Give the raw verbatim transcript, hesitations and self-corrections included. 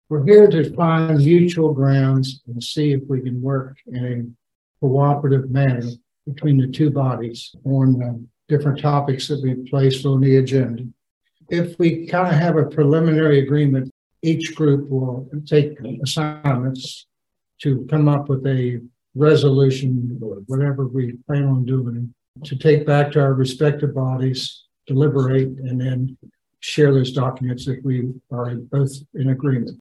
We're here to find mutual grounds and see if we can work in a cooperative manner between the two bodies on uh, different topics that we've placed on the agenda. If we kind of have a preliminary agreement, each group will take assignments to come up with a resolution or whatever we plan on doing to take back to our respective bodies, deliberate, and then share those documents if we are both in agreement.